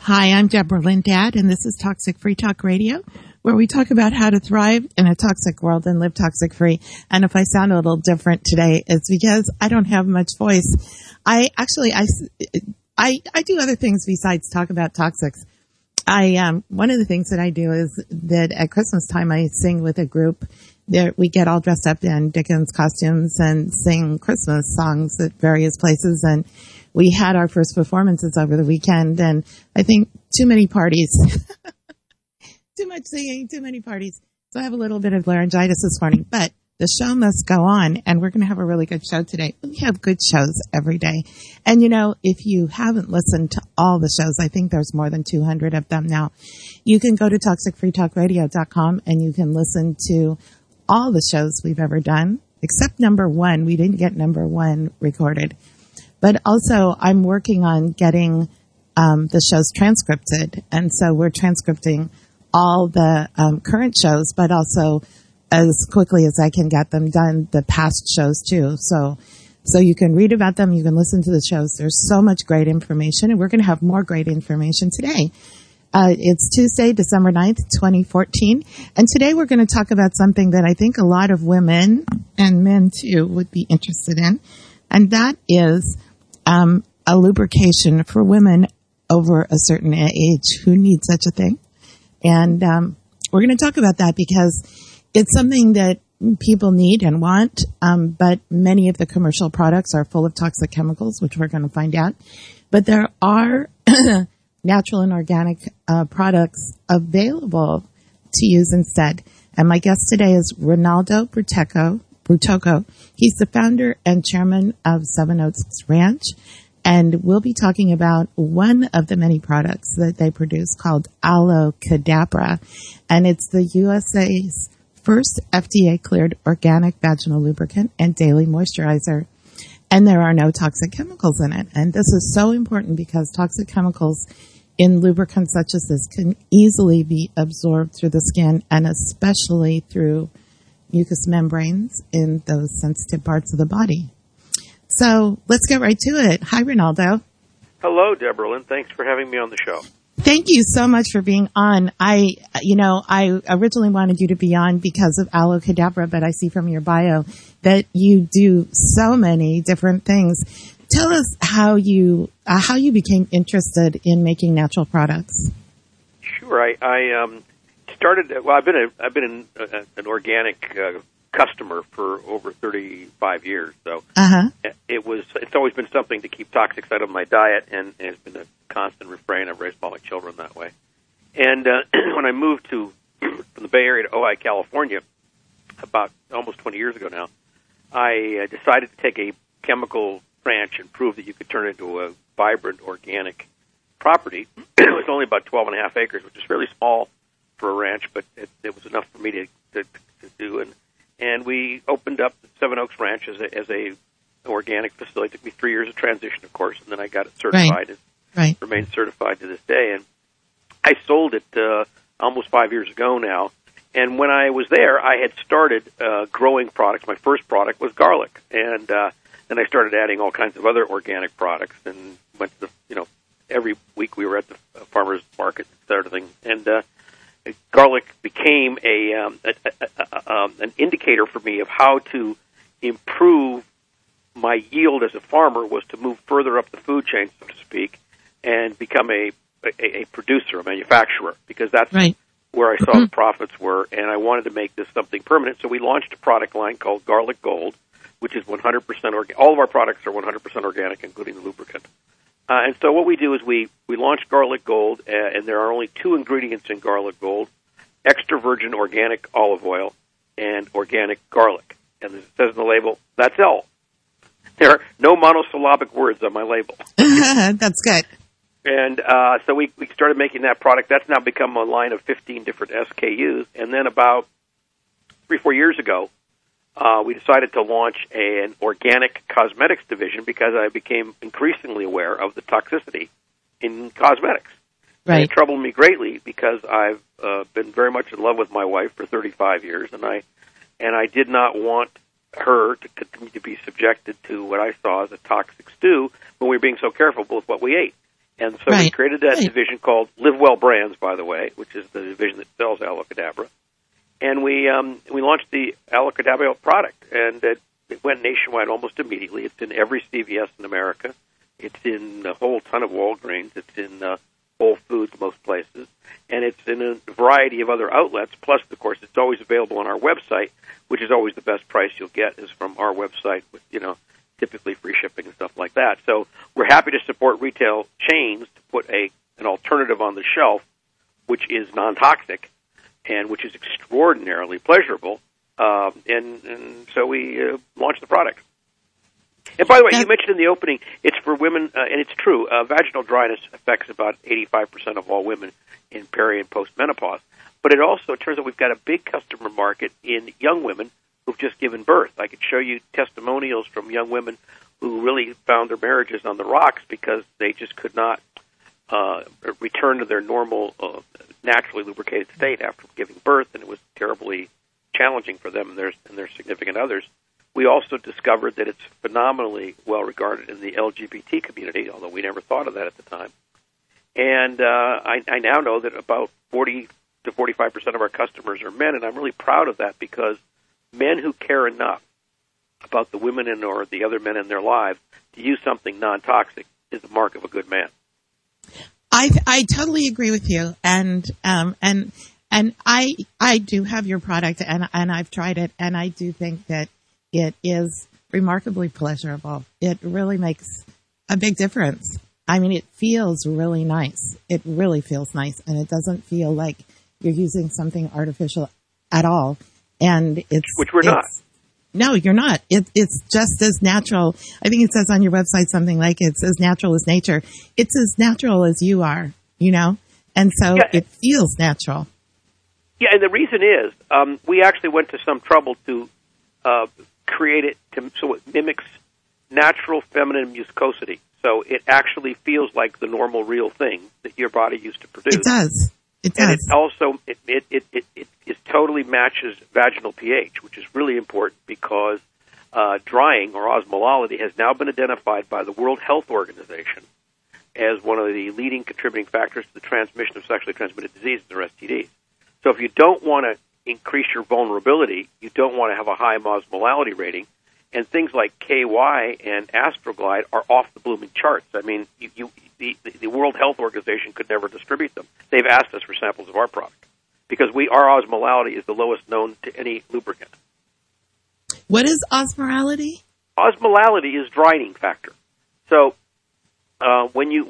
Hi, I'm Deborah Lindad, and this is Toxic Free Talk Radio, where we talk about how to thrive in a toxic world and live toxic free. And if I sound a little different today, it's because I don't have much voice. I do other things besides talk about toxics. One of the things that I do is that at Christmas time, I sing with a group. There, we get all dressed up in Dickens costumes and sing Christmas songs at various places. And we had our first performances over the weekend, and I think too many parties, too much singing, too many parties. So I have a little bit of laryngitis this morning, but the show must go on, and we're going to have a really good show today. We have good shows every day. And, you know, if you haven't listened to all the shows, I think there's more than 200 of them now, you can go to toxicfreetalkradio.com and you can listen to all the shows we've ever done, except number one. We didn't get number one recorded. But also, I'm working on getting the shows transcripted. And so we're transcripting all the current shows, but also as quickly as I can get them done, the past shows too. So you can read about them. You can listen to the shows. There's so much great information, and we're going to have more great information today. It's Tuesday, December 9th, 2014. And today we're going to talk about something that I think a lot of women and men too would be interested in. And that is a lubrication for women over a certain age who need such a thing. And we're going to talk about that because it's something that people need and want, but many of the commercial products are full of toxic chemicals, which we're going to find out. But there are natural and organic products available to use instead. And my guest today is Ronaldo Brutoco. He's the founder and chairman of Seven Oaks Ranch. And we'll be talking about one of the many products that they produce called Aloe Cadabra. And it's the USA's first FDA-cleared organic vaginal lubricant and daily moisturizer. And there are no toxic chemicals in it. And this is so important because toxic chemicals in lubricants such as this can easily be absorbed through the skin and especially through mucous membranes in those sensitive parts of the body. So let's get right to it. Hi, Ronaldo. Hello, Deborah Lynn. Thanks for having me on the show. Thank you so much for being on. I originally wanted you to be on because of Aloe Cadabra, but I see from your bio that you do so many different things. Tell us how you became interested in making natural products. Sure. I started. Well, I've been an organic customer for over 35 years. So it's always been something to keep toxics out of my diet, and it's been a constant refrain. I've raised all my children that way. And when I moved from the Bay Area to Ojai, California, about almost 20 years ago now, I decided to take a chemical ranch and prove that you could turn it into a vibrant organic property. It was only about 12 and a half acres, which is really small for a ranch, but it was enough for me to do. And we opened up the Seven Oaks Ranch as a organic facility. It took me 3 years of transition, of course, and then I got it certified. Right. Remained certified to this day. And I sold it almost 5 years ago now. And when I was there, I had started growing products. My first product was garlic, and then I started adding all kinds of other organic products. And went to every week we were at the farmers market, sort of thing. And garlic became an indicator for me of how to improve my yield as a farmer, was to move further up the food chain, so to speak, and become a producer, a manufacturer, because that's where I saw the profits were, and I wanted to make this something permanent. So we launched a product line called Garlic Gold, which is 100% organic. All of our products are 100% organic, including the lubricant. And so what we do is we launched Garlic Gold, and there are only two ingredients in Garlic Gold: extra virgin organic olive oil and organic garlic. And as it says in the label, that's all. There are no monosyllabic words on my label. That's good. And so we started making that product. That's now become a line of 15 different SKUs. And then about 3-4 years ago, we decided to launch an organic cosmetics division because I became increasingly aware of the toxicity in cosmetics. Right. And it troubled me greatly because I've been very much in love with my wife for 35 years, and I did not want her to continue to be subjected to what I saw as a toxic stew when we were being so careful with what we ate. And so we created that division called Live Well Brands, by the way, which is the division that sells Aloe Cadabra. And we launched the Aloe Cadabra product, and it went nationwide almost immediately. It's in every CVS in America. It's in a whole ton of Walgreens. It's in Whole Foods, most places. And it's in a variety of other outlets. Plus, of course, it's always available on our website, which is always the best price you'll get is from our website with, typically free shipping and stuff like that. So we're happy to support retail chains to put an alternative on the shelf, which is non-toxic and which is extraordinarily pleasurable. And so we launched the product. And by the way, you mentioned in the opening, it's for women, and it's true, vaginal dryness affects about 85% of all women in peri and postmenopause. But it also turns out we've got a big customer market in young women who've just given birth. I could show you testimonials from young women who really found their marriages on the rocks because they just could not return to their normal, naturally lubricated state after giving birth, and it was terribly challenging for them and their significant others. We also discovered that it's phenomenally well regarded in the LGBT community, although we never thought of that at the time. And I now know that about 40 to 45% of our customers are men, and I'm really proud of that because men who care enough about the women or the other men in their lives to use something non-toxic is the mark of a good man. I totally agree with you, and I do have your product, and I've tried it, and I do think that it is remarkably pleasurable. It really makes a big difference. I mean, it feels really nice. It really feels nice, and it doesn't feel like you're using something artificial at all. And which we're not. No, you're not. It's just as natural. I think it says on your website something like it's as natural as nature. It's as natural as you are, and so it feels natural. Yeah, and the reason is we actually went to some trouble to create it so it mimics natural feminine mucosity. So it actually feels like the normal, real thing that your body used to produce. It does. It does. And it also it totally matches vaginal pH, which is really important because drying or osmolality has now been identified by the World Health Organization as one of the leading contributing factors to the transmission of sexually transmitted diseases or STDs. So if you don't want to increase your vulnerability, you don't want to have a high osmolality rating, and things like KY and Astroglide are off the blooming charts. I mean, the World Health Organization could never distribute them. They've asked us for samples of our product because our osmolality is the lowest known to any lubricant. What is osmolality? Osmolality is drying factor. So when you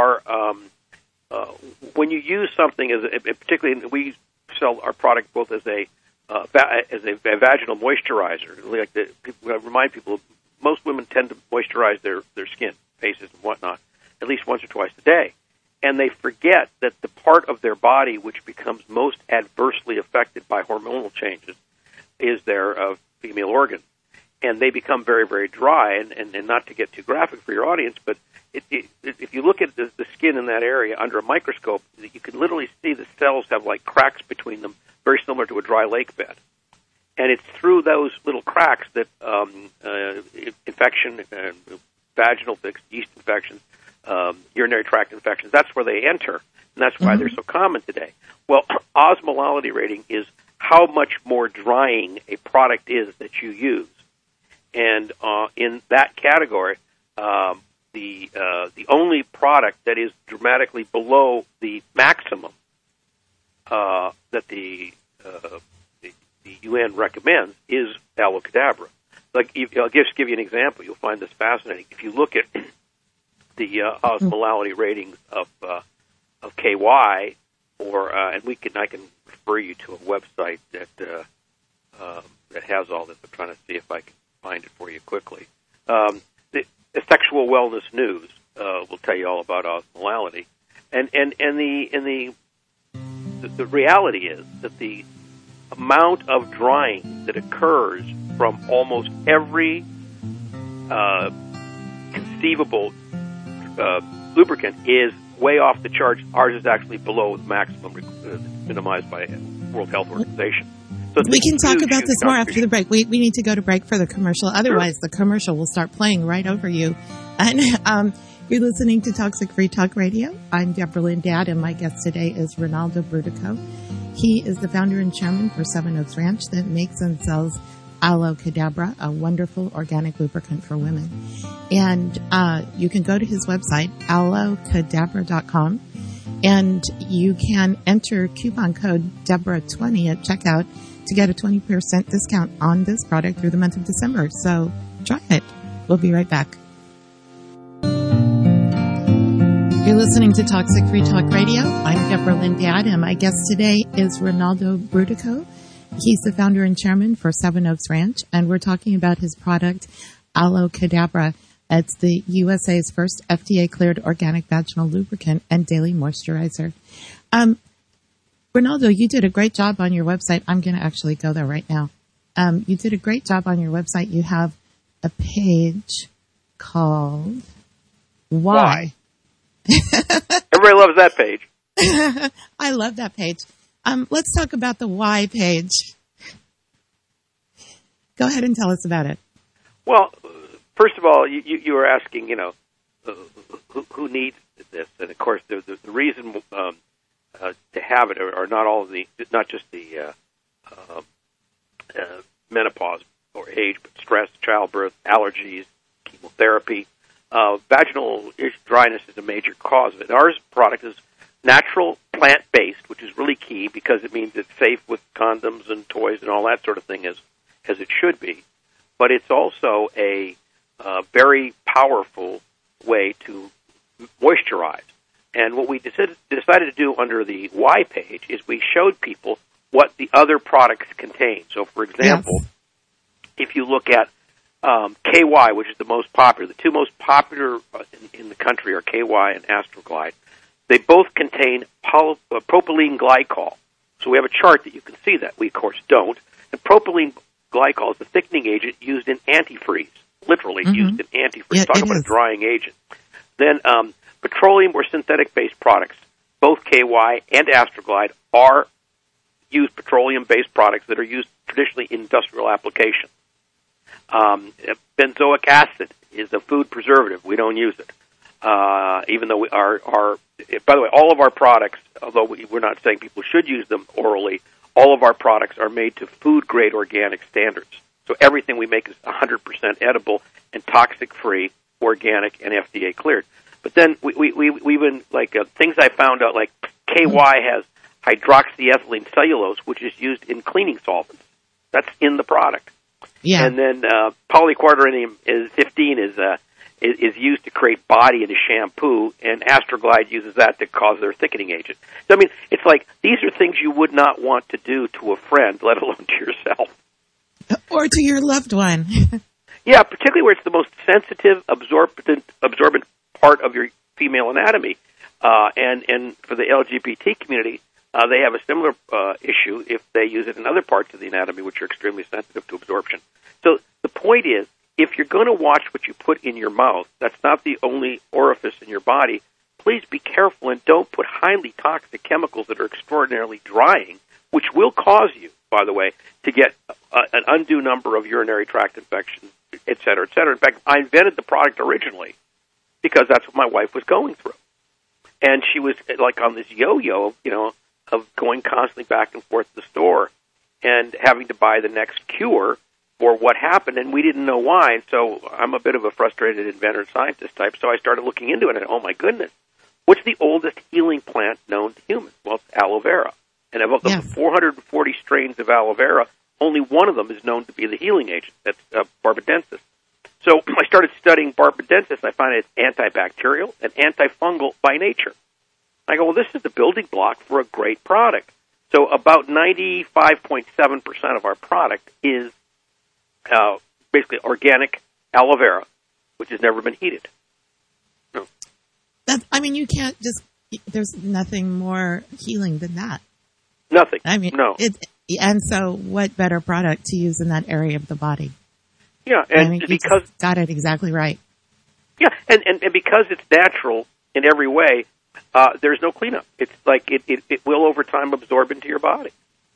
use something particularly we sell our product both as a vaginal moisturizer. I remind people, most women tend to moisturize their skin, faces, and whatnot, at least once or twice a day. And they forget that the part of their body which becomes most adversely affected by hormonal changes is their female organ. And they become very, very dry. And not to get too graphic for your audience, but if you look at the skin in that area under a microscope, you can literally see the cells have like cracks between them, very similar to a dry lake bed. And it's through those little cracks that infection, vaginal yeast infections, urinary tract infections, that's where they enter. And that's why they're so common today. Well, osmolality rating is how much more drying a product is that you use. And in that category, the only product that is dramatically below the maximum that the UN recommends is Aloe Cadabra. I'll just give you an example. You'll find this fascinating. If you look at the osmolality ratings of KY, and I can refer you to a website that has all this. I'm trying to see if I can find it for you quickly. The Sexual Wellness News will tell you all about osmolality, and the reality is that the amount of drying that occurs from almost every conceivable lubricant is way off the charts. Ours is actually below the maximum minimized by World Health Organization. So we can talk about this more after the break. We need to go to break for the commercial. Otherwise, the commercial will start playing right over you. And You're listening to Toxic Free Talk Radio. I'm Deborah Lynn Dad, and my guest today is Ronaldo Brudico. He is the founder and chairman for Seven Oaks Ranch that makes and sells Aloe Cadabra, a wonderful organic lubricant for women. And you can go to his website, aloecadabra.com, and you can enter coupon code Deborah20 at checkout to get a 20% discount on this product through the month of December. So try it. We'll be right back. You're listening to Toxic Free Talk Radio. I'm Deborah Lynn Dad, and my guest today is Ronaldo Brudico. He's the founder and chairman for Seven Oaks Ranch, and we're talking about his product, Aloe Cadabra. It's the USA's first FDA-cleared organic vaginal lubricant and daily moisturizer. Ronaldo, you did a great job on your website. I'm going to actually go there right now. You did a great job on your website. You have a page called Why? Everybody loves that page. I love that page. Let's talk about the Why page. Go ahead and tell us about it. Well, first of all, you were asking, who needs this, and of course, the reason to have it are not just the menopause or age, but stress, childbirth, allergies, chemotherapy. Vaginal dryness is a major cause of it. Our product is natural, plant-based, which is really key because it means it's safe with condoms and toys and all that sort of thing as it should be. But it's also a very powerful way to moisturize. And what we decided to do under the Why page is we showed people what the other products contain. So, for example, if you look at KY, which is the most popular. The two most popular in the country are KY and Astroglide. They both contain propylene glycol. So we have a chart that you can see that. We, of course, don't. And propylene glycol is the thickening agent used in antifreeze, literally used in antifreeze. Yeah, Talk about a drying agent. Then petroleum or synthetic-based products, both KY and Astroglide, use petroleum-based products that are used traditionally in industrial applications. Benzoic acid is a food preservative. We don't use it. Even though by the way, all of our products, although we're not saying people should use them orally, all of our products are made to food-grade organic standards. So everything we make is 100% edible and toxic-free, organic, and FDA cleared. But then we even, things I found out, like KY has hydroxyethylene cellulose, which is used in cleaning solvents. That's in the product. Yeah. And then polyquaternium 15 is used to create body in a shampoo, and Astroglide uses that to cause their thickening agent. So, I mean, it's like these are things you would not want to do to a friend, let alone to yourself. Or to your loved one. Yeah, particularly where it's the most sensitive, absorbent part of your female anatomy. And for the LGBT community, they have a similar issue if they use it in other parts of the anatomy, which are extremely sensitive to absorption. So the point is, if you're going to watch what you put in your mouth, that's not the only orifice in your body, please be careful and don't put highly toxic chemicals that are extraordinarily drying, which will cause you, by the way, to get an undue number of urinary tract infections, et cetera, et cetera. In fact, I invented the product originally because that's what my wife was going through. And she was like on this yo-yo, of going constantly back and forth to the store and having to buy the next cure for what happened, and we didn't know why. And so I'm a bit of a frustrated inventor scientist type, so I started looking into it, and oh my goodness, what's the oldest healing plant known to humans? Well, it's aloe vera. And of the 440 strains of aloe vera, only one of them is known to be the healing agent. That's barbadensis. So I started studying barbadensis, and I found it's antibacterial and antifungal by nature. I go, well, this is the building block for a great product. So about 95.7% of our product is basically organic aloe vera, which has never been heated. No. You can't just, there's nothing more healing than that. Nothing. No. And so what better product to use in that area of the body? Yeah, and because... got it exactly right. Yeah, and because it's natural in every way, there's no cleanup. It's like it will over time absorb into your body,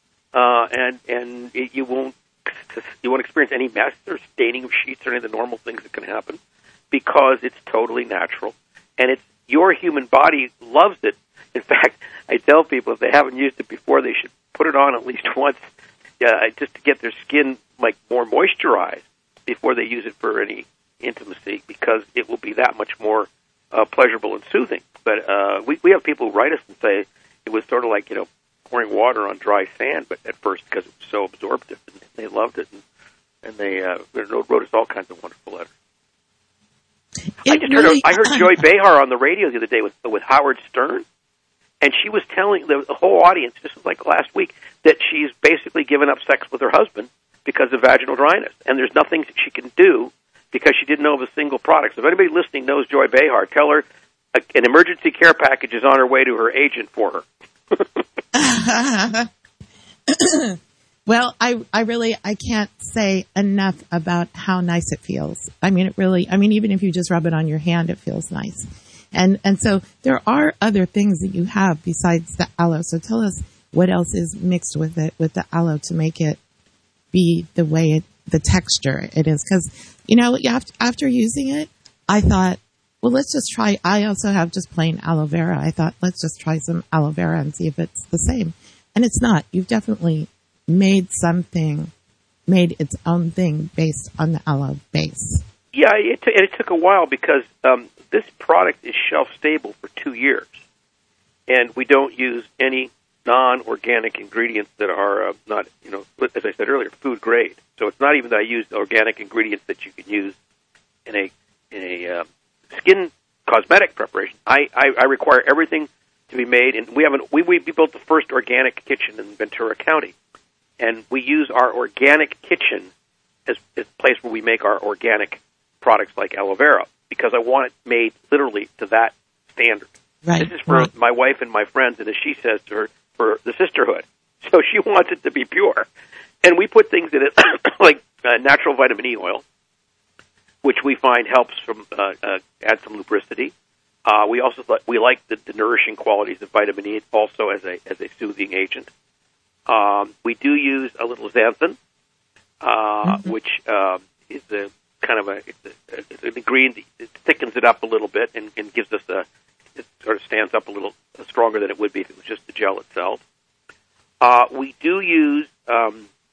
and you won't experience any mess or staining of sheets or any of the normal things that can happen because it's totally natural. and your human body loves it. In fact, I tell people if they haven't used it before, they should put it on at least once, just to get their skin more moisturized before they use it for any intimacy, because it will be that much more pleasurable and soothing. But we have people who write us and say it was sort of like pouring water on dry sand, but at first because it was so absorptive, and they loved it, and they wrote us all kinds of wonderful letters. I heard Joy Behar on the radio the other day with Howard Stern, and she was telling the whole audience, just like last week, that she's basically given up sex with her husband because of vaginal dryness, and there's nothing that she can do because she didn't know of a single product. So if anybody listening knows Joy Behar, tell her an emergency care package is on her way to her agent for her. Well, I can't say enough about how nice it feels. I mean, even if you just rub it on your hand, it feels nice. And so there are other things that you have besides the aloe. So tell us what else is mixed with the aloe to make it be the way the texture it is. Cause after using it, I thought, well, let's just try. I also have just plain aloe vera. I thought, let's just try some aloe vera and see if it's the same. And it's not. You've definitely made its own thing based on the aloe base. Yeah, it took a while because this product is shelf stable for 2 years, and we don't use any non-organic ingredients that are not, as I said earlier, food grade. So it's not even that I use organic ingredients that you can use in a skin cosmetic preparation. I require everything to be made, and we built the first organic kitchen in Ventura County, and we use our organic kitchen as a place where we make our organic products like aloe vera, because I want it made literally to that standard. Right. This is for my wife and my friends, and as she says to her, for the sisterhood. So she wants it to be pure. And we put things in it like natural vitamin E oil, which we find helps from add some lubricity. We also like the nourishing qualities of vitamin E also as a soothing agent. We do use a little xanthan, which is a kind of it's an ingredient that thickens it up a little bit and gives us it sort of stands up a little stronger than it would be if it was just the gel itself. We do use a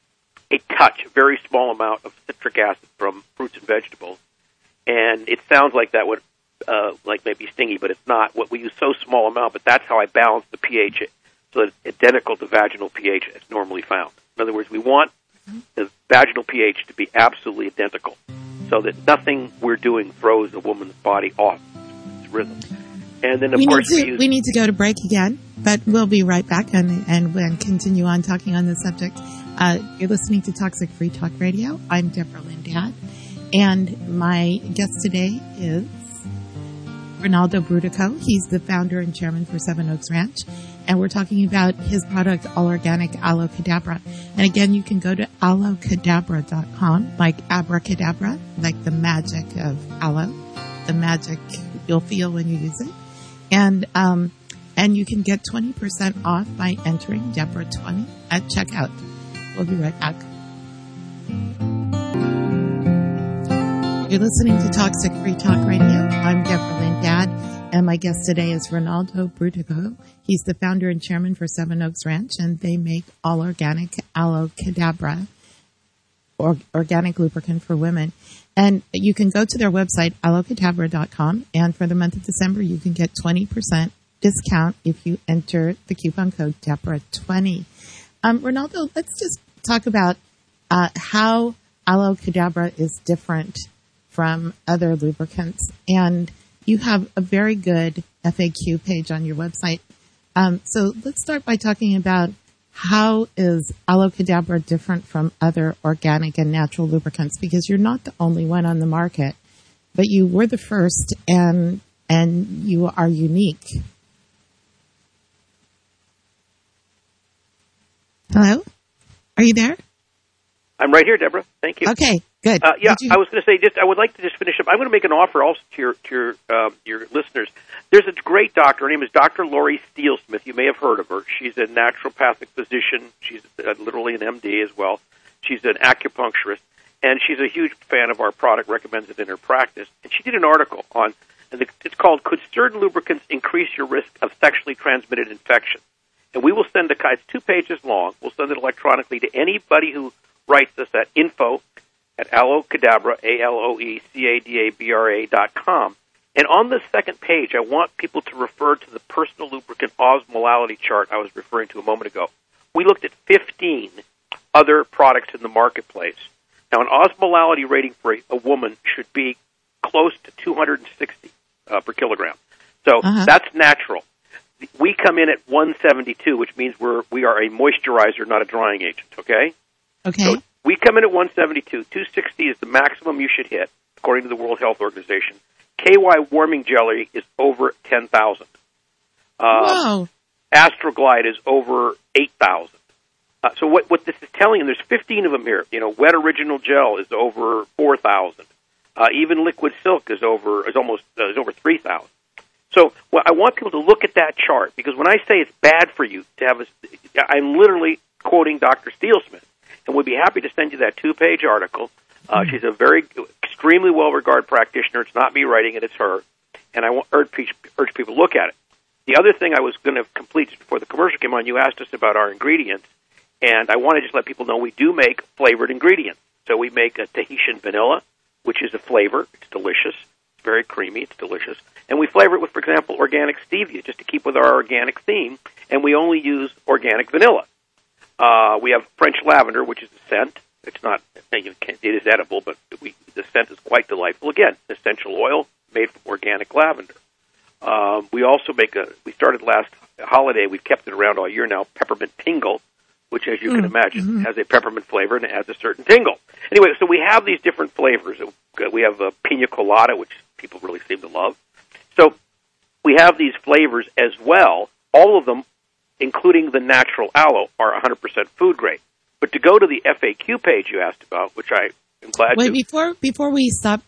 very small amount of citric acid from fruits and vegetables, and it sounds like that would maybe stingy, but it's not. What we use so small amount, but that's how I balance the pH so that it's identical to vaginal pH as normally found. In other words, we want the vaginal pH to be absolutely identical, so that nothing we're doing throws a woman's body off its rhythm. And then, of course, we need to go to break again, but we'll be right back and continue on talking on this subject. You're listening to Toxic Free Talk Radio. I'm Deborah Lindad, and my guest today is Ronaldo Brutoco. He's the founder and chairman for Seven Oaks Ranch, and we're talking about his product, All Organic Aloe Cadabra. And again, you can go to aloecadabra.com, like abracadabra, like the magic of aloe, the magic you'll feel when you use it. And you can get 20% off by entering Deborah20 at checkout. We'll be right back. You're listening to Toxic Free Talk Radio. I'm Deborah Lindad, and my guest today is Ronaldo Brutoco. He's the founder and chairman for Seven Oaks Ranch, and they make All Organic Aloe Cadabra, organic lubricant for women. And you can go to their website, aloecadabra.com, and for the month of December, you can get 20% discount if you enter the coupon code Deborah20. Ronaldo, let's just talk about how Aloe Cadabra is different from other lubricants. And you have a very good FAQ page on your website. So let's start by talking about how is Aloe Cadabra different from other organic and natural lubricants? Because you're not the only one on the market, but you were the first, and you are unique. Hello? Are you there? I'm right here, Deborah. Thank you. Okay, good. I was going to say, I would like to just finish up. I'm going to make an offer also to your listeners. There's a great doctor. Her name is Dr. Lori Steelsmith. You may have heard of her. She's a naturopathic physician. She's literally an MD as well. She's an acupuncturist, and she's a huge fan of our product, recommends it in her practice. And she did an article on and it's called "Could Certain Lubricants Increase Your Risk of Sexually Transmitted Infection?" And we will send it's 2 pages long. We'll send it electronically to anybody who writes us at info@alocadabra, ALOECADABRA.com. And on the second page, I want people to refer to the personal lubricant osmolality chart I was referring to a moment ago. We looked at 15 other products in the marketplace. Now, an osmolality rating for a woman should be close to 260 per kilogram. So that's natural. We come in at 172, which means we are a moisturizer, not a drying agent, okay? Okay. So we come in at 172. 260 is the maximum you should hit, according to the World Health Organization. KY warming jelly is over 10,000. Wow. Astroglide is over 8,000. So what this is telling you, there's 15 of them here. Wet Original Gel is over 4,000. Even Liquid Silk is over 3,000. So I want people to look at that chart, because when I say it's bad for you to have I'm literally quoting Dr. Steelsmith, and we'd be happy to send you that 2-page article. She's a extremely well-regarded practitioner. It's not me writing it, it's her. And I urge people to look at it. The other thing I was going to complete just before the commercial came on, you asked us about our ingredients, and I want to just let people know we do make flavored ingredients. So we make a Tahitian vanilla, which is a flavor. It's delicious. It's very creamy. It's delicious. And we flavor it with, for example, organic stevia, just to keep with our organic theme, and we only use organic vanilla. We have French lavender, which is a scent. It's not, it is edible, but the scent is quite delightful. Again, essential oil made from organic lavender. We also we started last holiday, we've kept it around all year now, peppermint tingle, which, as you can imagine, has a peppermint flavor and it has a certain tingle. Anyway, so we have these different flavors. We have pina colada, which people really seem to love. So we have these flavors as well. All of them, including the natural aloe, are 100% food grade. But to go to the FAQ page you asked about, which I am glad to... Wait, before we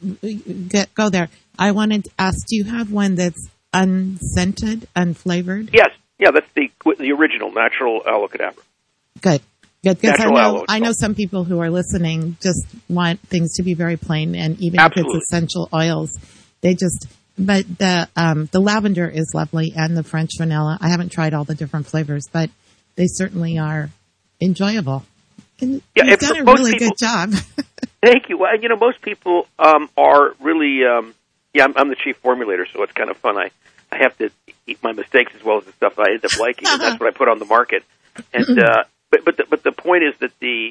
go there, I wanted to ask, do you have one that's unscented, unflavored? Yes. Yeah, that's the original natural aloe cadabra. Good. Because I know aloe. some people who are listening just want things to be very plain, and even Absolutely. if it's essential oils, but the lavender is lovely, and the French vanilla. I haven't tried all the different flavors, but they certainly are enjoyable. And you've done a really good job. Thank you. Well, most people are really, I'm the chief formulator, so it's kind of fun. I have to eat my mistakes as well as the stuff I end up liking, and that's what I put on the market. And but the point is that the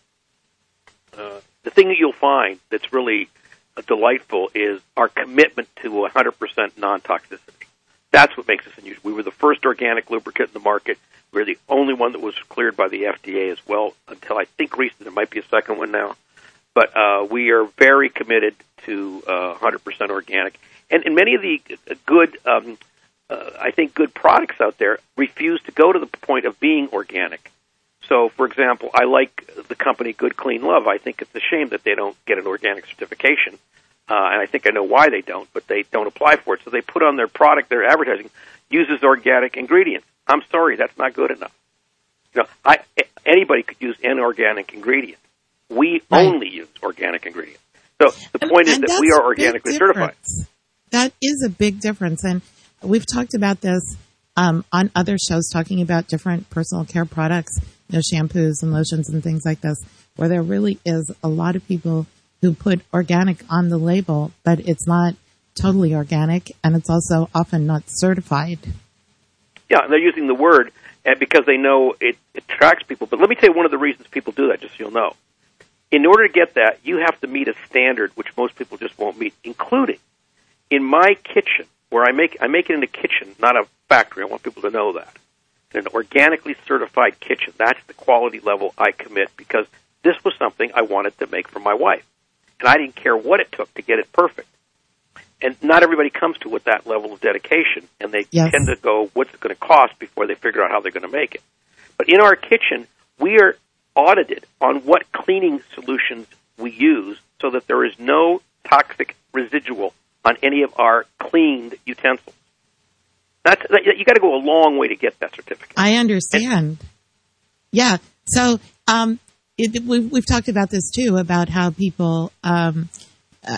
thing that you'll find that's really delightful is our commitment to 100% non-toxicity. That's what makes us unusual. We were the first organic lubricant in the market. We're the only one that was cleared by the FDA as well, until I think recently. There might be a second one now. But we are very committed to 100% organic. And many of the good products out there refuse to go to the point of being organic. So, for example, I like the company Good Clean Love. I think it's a shame that they don't get an organic certification. And I think I know why they don't, but they don't apply for it. So they put on their product, their advertising, uses organic ingredients. I'm sorry, that's not good enough. Anybody could use inorganic ingredients. We only use organic ingredients. So the point is that we are organically certified. That is a big difference. And we've talked about this on other shows, talking about different personal care products, shampoos and lotions and things like this, where there really is a lot of people who put organic on the label, but it's not totally organic, and it's also often not certified. Yeah, and they're using the word because they know it attracts people. But let me tell you one of the reasons people do that, just so you'll know. In order to get that, you have to meet a standard which most people just won't meet, including in my kitchen, where I make it in a kitchen, not a factory. I want people to know that. In an organically certified kitchen, that's the quality level I commit, because this was something I wanted to make for my wife. And I didn't care what it took to get it perfect. And not everybody comes to with that level of dedication, and they tend to go, what's it going to cost, before they figure out how they're going to make it. But in our kitchen, we are audited on what cleaning solutions we use, so that there is no toxic residual on any of our cleaned utensils. You got to go a long way to get that certificate. I understand. Yeah. So we've talked about this too, about how people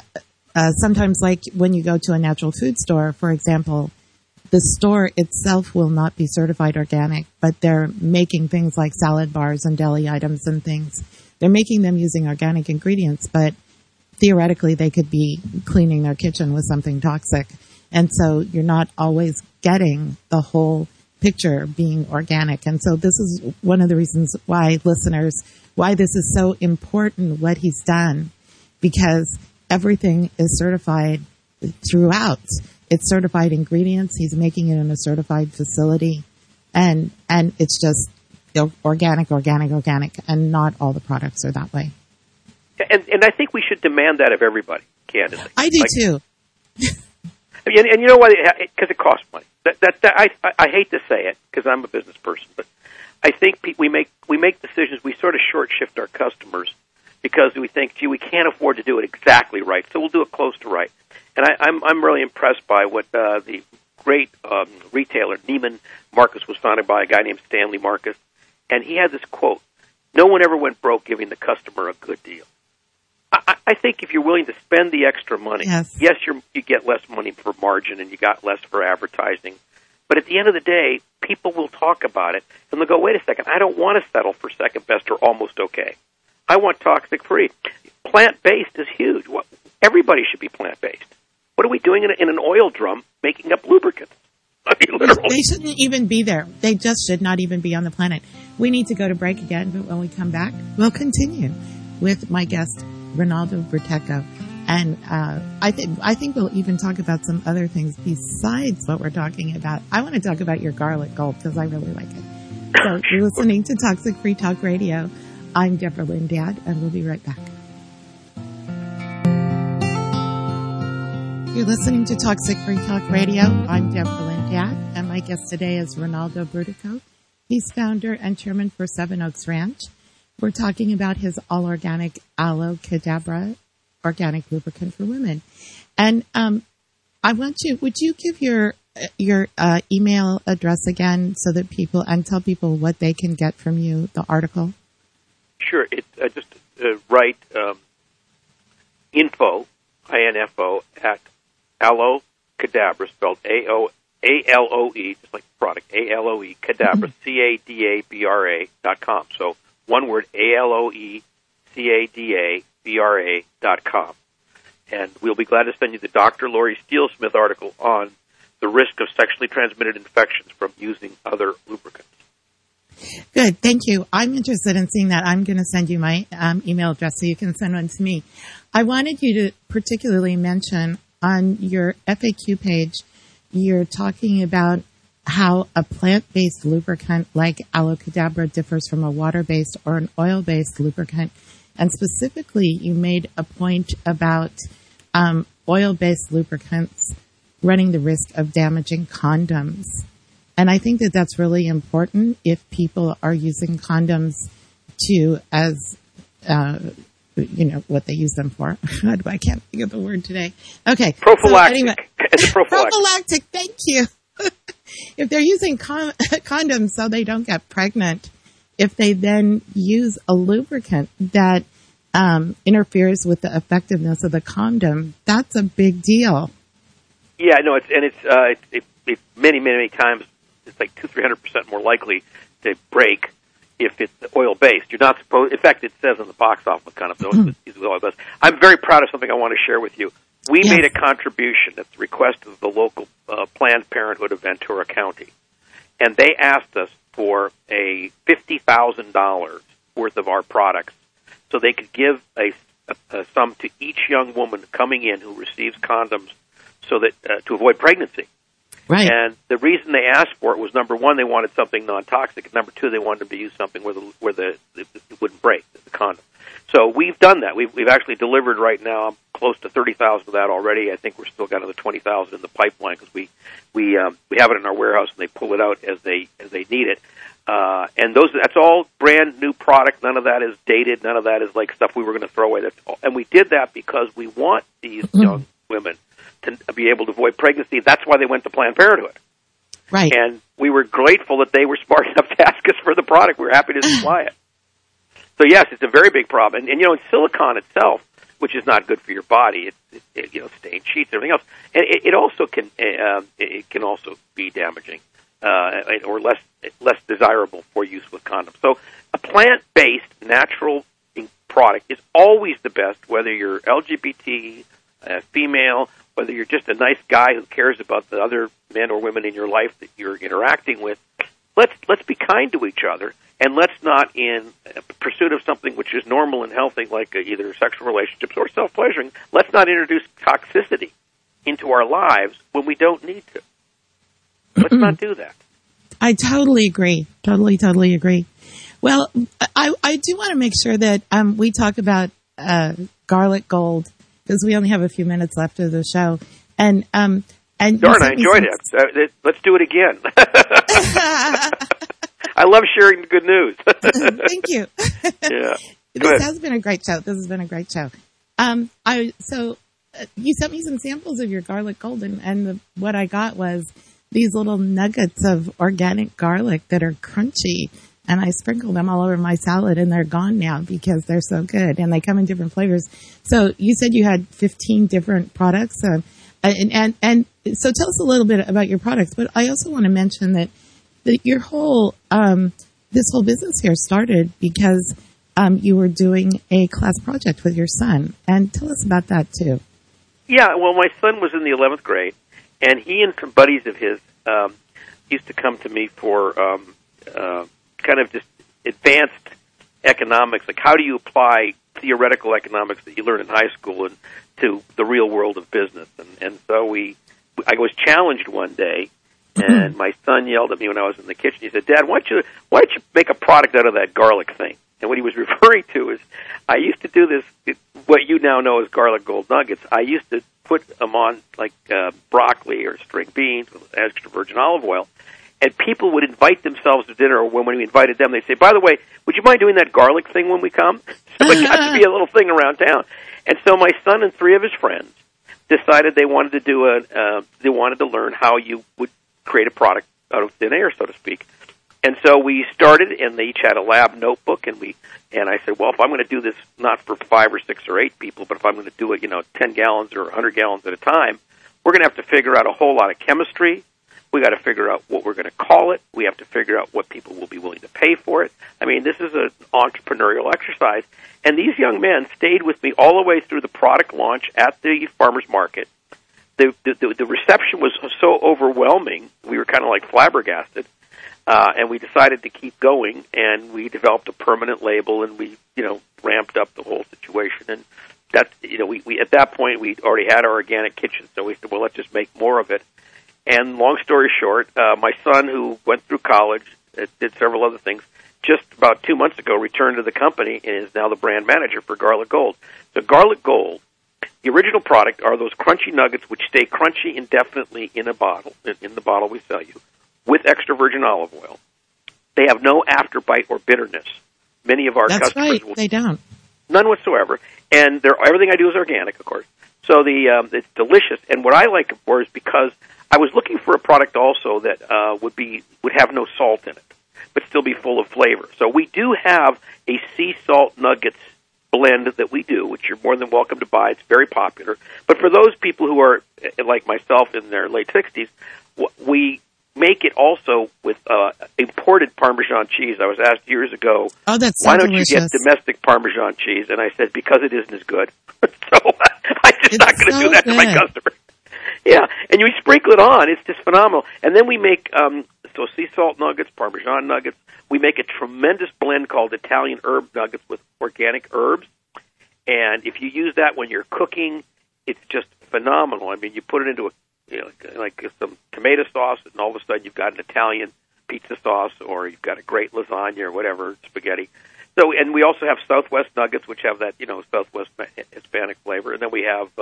sometimes, like when you go to a natural food store, for example, the store itself will not be certified organic, but they're making things like salad bars and deli items and things. They're making them using organic ingredients, but theoretically they could be cleaning their kitchen with something toxic. And so you're not always getting the whole picture being organic. And so this is one of the reasons why why this is so important, what he's done, because everything is certified throughout. It's certified ingredients. He's making it in a certified facility. And it's just organic, and not all the products are that way. And I think we should demand that of everybody, candidly. I do too. And you know why? Because it costs money. I hate to say it because I'm a business person, but I think we make decisions. We sort of short shift our customers because we think, gee, we can't afford to do it exactly right, so we'll do it close to right. And I'm really impressed by what the great retailer Neiman Marcus was founded by a guy named Stanley Marcus, and he had this quote: "No one ever went broke giving the customer a good deal." I think if you're willing to spend the extra money, yes, you get less money for margin and you got less for advertising. But at the end of the day, people will talk about it and they'll go, wait a second, I don't want to settle for second best or almost okay. I want toxic free. Plant-based is huge. Everybody should be plant-based. What are we doing in an oil drum making up lubricants? I mean, literally. They shouldn't even be there. They just should not even be on the planet. We need to go to break again, but when we come back, we'll continue with my guest, Ronaldo Berteco. And I think we'll even talk about some other things besides what we're talking about. I want to talk about your garlic gold because I really like it. So you're listening to Toxic Free Talk Radio. I'm Deborah Lynn Dad, and we'll be right back. You're listening to Toxic Free Talk Radio. I'm Deborah Lynn Dad, and my guest today is Ronaldo Berteco. He's founder and chairman for Seven Oaks Ranch. We're talking about his all-organic Aloe Cadabra organic lubricant for women. And would you give your email address again so that people, and tell people what they can get from you, the article? Sure. It's just write info, INFO, at Aloe Cadabra, spelled ALOE, just like the product, ALOE, Cadabra, CADABRA.com. So one word, ALOE, CADABRA.com. And we'll be glad to send you the Dr. Lori Steele-Smith article on the risk of sexually transmitted infections from using other lubricants. Good. Thank you. I'm interested in seeing that. I'm going to send you my email address so you can send one to me. I wanted you to particularly mention on your FAQ page, you're talking about how a plant-based lubricant like Aloe Cadabra differs from a water-based or an oil-based lubricant. And specifically, you made a point about oil-based lubricants running the risk of damaging condoms. And I think that that's really important if people are using condoms as what they use them for. I can't think of the word today. Okay. Prophylactic. So anyway, it's prophylactic. Thank you. If they're using condoms so they don't get pregnant, if they then use a lubricant that interferes with the effectiveness of the condom, that's a big deal. Yeah, no, it's many times it's like 200-300% more likely to break if it's oil based. You're not supposed. In fact, it says on the box office kind of those is oil based. I'm very proud of something I want to share with you. We made a contribution at the request of the local Planned Parenthood of Ventura County, and they asked us for a $50,000 worth of our products, so they could give a sum to each young woman coming in who receives condoms, so that to avoid pregnancy. Right. And the reason they asked for it was, number one, they wanted something non-toxic, and number two, they wanted to use something where it wouldn't break, the condom. So we've done that. We've actually delivered right now close to 30,000 of that already. I think we're still got another 20,000 in the pipeline because we have it in our warehouse and they pull it out as they need it. And that's all brand new product. None of that is dated. None of that is like stuff we were going to throw away. And we did that because we want these young women to be able to avoid pregnancy. That's why they went to Planned Parenthood. Right. And we were grateful that they were smart enough to ask us for the product. We were happy to supply it. So yes, it's a very big problem. And in silicone itself, which is not good for your body. It stains sheets, everything else, and it also can also be damaging or less desirable for use with condoms. So a plant-based natural product is always the best, whether you're LGBT, female, whether you're just a nice guy who cares about the other men or women in your life that you're interacting with. Let's be kind to each other, and let's not, in pursuit of something which is normal and healthy, like either sexual relationships or self-pleasuring, let's not introduce toxicity into our lives when we don't need to. Let's not do that. I totally agree. Totally agree. Well, I do want to make sure that we talk about Garlic Gold, because we only have a few minutes left of the show. And darn, I enjoyed it. Let's do it again. I love sharing the good news. Thank you. Yeah. This has been a great show. You sent me some samples of your Garlic Gold, and what I got was these little nuggets of organic garlic that are crunchy. And I sprinkle them all over my salad, and they're gone now because they're so good, and they come in different flavors. So you said you had 15 different products, and so tell us a little bit about your products. But I also want to mention that your whole this whole business here started because you were doing a class project with your son, and tell us about that too. Yeah, well, my son was in the 11th grade, and he and some buddies of his used to come to me for kind of just advanced economics, like how do you apply theoretical economics that you learn in high school and to the real world of business. And so I was challenged one day, and my son yelled at me when I was in the kitchen. He said, "Dad, why don't you make a product out of that garlic thing?" And what he was referring to is, I used to do this, what you now know as Garlic Gold nuggets. I used to put them on like broccoli or string beans with extra virgin olive oil. And people would invite themselves to dinner, or when we invited them, they'd say, "By the way, would you mind doing that garlic thing when we come?" So it got to be a little thing around town. And so my son and 3 of his friends decided they wanted to learn how you would create a product out of thin air, so to speak. And so we started, and they each had a lab notebook, and I said, well, if I'm going to do this not for 5 or 6 or 8 people, but if I'm going to do it, 10 gallons or 100 gallons at a time, we're going to have to figure out a whole lot of chemistry. We got to figure out what we're going to call it. We have to figure out what people will be willing to pay for it. I mean, this is an entrepreneurial exercise. And these young men stayed with me all the way through the product launch at the farmer's market. The reception was so overwhelming, we were kind of like flabbergasted. And we decided to keep going, and we developed a permanent label, and we, ramped up the whole situation. And that's, we at that point, we already had our organic kitchen, so we said, well, let's just make more of it. And long story short, my son, who went through college, did several other things, just about 2 months ago returned to the company and is now the brand manager for Garlic Gold. So Garlic Gold, the original product, are those crunchy nuggets which stay crunchy indefinitely in a bottle, in the bottle we sell you, with extra virgin olive oil. They have no afterbite or bitterness. Many of our customers will... They don't. None whatsoever. And everything I do is organic, of course. So it's delicious. And what I like, of course, because I was looking for a product also that would have no salt in it, but still be full of flavor. So we do have a sea salt nuggets blend that we do, which you're more than welcome to buy. It's very popular. But for those people who are, like myself, in their late 60s, we make it also with imported Parmesan cheese. I was asked years ago, "Oh, that's so why don't delicious. You get domestic Parmesan cheese?" And I said, because it isn't as good. So I'm just not going to do that to my customers. Yeah, and you sprinkle it on. It's just phenomenal. And then we make sea salt nuggets, Parmesan nuggets. We make a tremendous blend called Italian herb nuggets with organic herbs. And if you use that when you're cooking, it's just phenomenal. I mean, you put it into like some tomato sauce, and all of a sudden you've got an Italian pizza sauce, or you've got a great lasagna or whatever, spaghetti. So, and we also have Southwest nuggets, which have that, Southwest Hispanic flavor. And then we have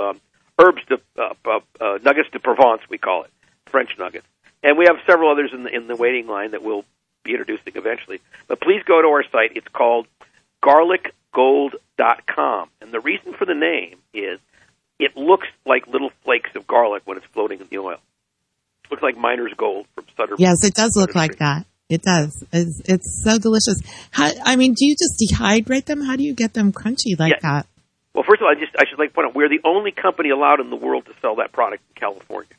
nuggets de Provence, we call it, French nuggets. And we have several others in the waiting line that we'll be introducing eventually. But please go to our site. It's called garlicgold.com. And the reason for the name is it looks like little flakes of garlic when it's floating in the oil. It looks like miner's gold from Sutter. Yes, it does look like that. It does. It's so delicious. Do you just dehydrate them? How do you get them crunchy like that? Well, first of all, I should like to point out, we're the only company allowed in the world to sell that product in California.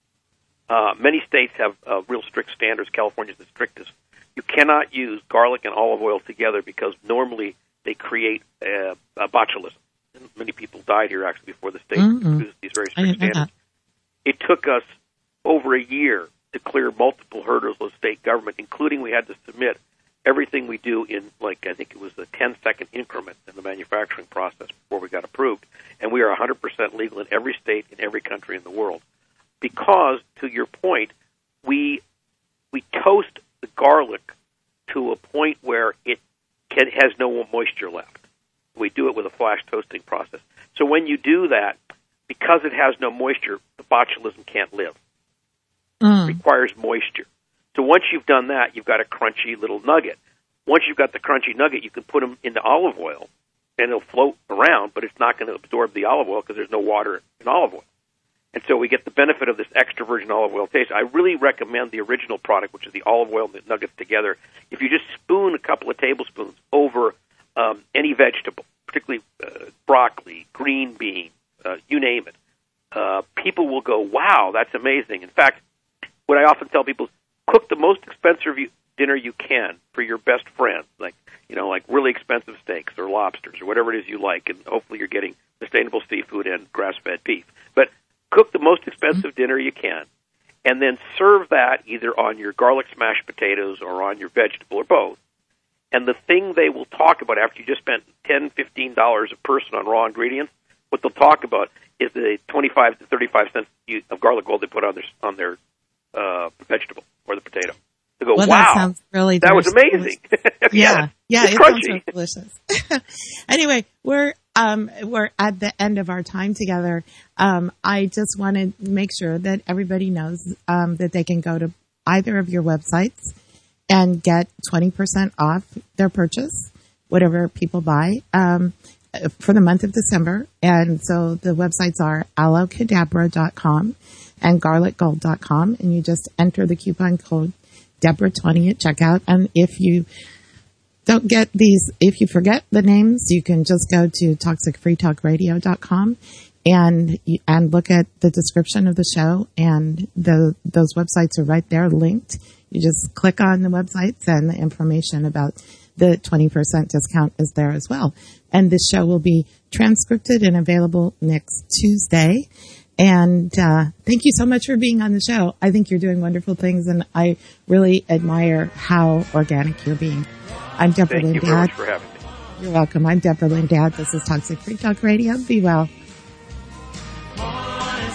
Many states have real strict standards. California's the strictest. You cannot use garlic and olive oil together because normally they create botulism. And many people died here actually before the state used these very strict standards. It took us over a year to clear multiple hurdles with state government, including we had to submit everything we do in, like, I think it was a 10-second increment in the manufacturing process before we got approved. And we are 100% legal in every state, in every country in the world. Because, to your point, we toast the garlic to a point where it has no moisture left. We do it with a flash toasting process. So when you do that, because it has no moisture, the botulism can't live. It requires moisture. So once you've done that, you've got a crunchy little nugget. Once you've got the crunchy nugget, you can put them into olive oil, and it'll float around, but it's not going to absorb the olive oil because there's no water in olive oil. And so we get the benefit of this extra virgin olive oil taste. I really recommend the original product, which is the olive oil and the nuggets together. If you just spoon a couple of tablespoons over any vegetable, particularly broccoli, green bean, you name it, people will go, wow, that's amazing. In fact, what I often tell people is cook the most expensive dinner you can for your best friend, like really expensive steaks or lobsters or whatever it is you like, and hopefully you're getting sustainable seafood and grass-fed beef. But cook the most expensive dinner you can, and then serve that either on your garlic smashed potatoes or on your vegetable or both. And the thing they will talk about after you just spent $10, $15 a person on raw ingredients, what they'll talk about is the 25 to 35 cents of garlic oil they put on their vegetable or the potato. They go, well, wow, that sounds really delicious. That was amazing. Yeah, it's it crunchy. sounds really delicious. Anyway, we're at the end of our time together. I just want to make sure that everybody knows that they can go to either of your websites and get 20% off their purchase, whatever people buy, for the month of December. And so the websites are AloeCadabra.com and GarlicGold.com, and you just enter the coupon code Deborah20 at checkout. And if you don't get these, if you forget the names, you can just go to ToxicFreeTalkRadio.com and look at the description of the show, and those websites are right there linked. You just click on the websites, and the information about the 20% discount is there as well. And this show will be transcribed and available next Tuesday. And thank you so much for being on the show. I think you're doing wonderful things, and I really admire how organic you're being. I'm Deborah Lynn Dowd. Thank you very much for having me. You're welcome. I'm Deborah Lynn Dowd. This is Toxic Free Talk Radio. Be well.